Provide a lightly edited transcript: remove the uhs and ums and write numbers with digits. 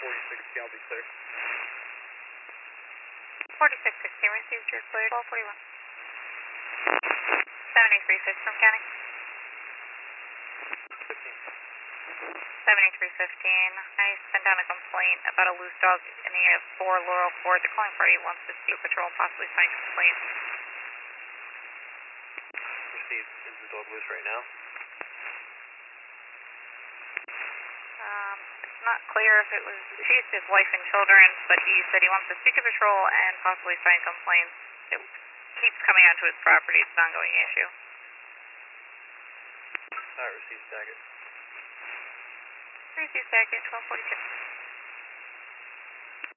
1246, I'll be clear. 4616 received, you're cleared. 1241. 73 from county. 15. 7315. I sent down a complaint about a loose dog in the area of 4 Laurel Ford. The calling party wants to speak with patrol, possibly sign a complaint. Received. Is the dog loose right now? It's not clear if it was chased his wife and children, but he said he wants to speak to patrol and possibly sign complaints. It keeps coming onto his property. It's an ongoing issue. Alright, received, stack it. Received, stack it, 1242.